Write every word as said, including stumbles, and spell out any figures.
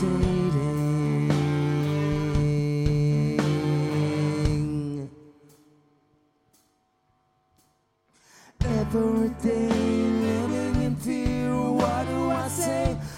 hesitating. Every day living in fear. What do I say?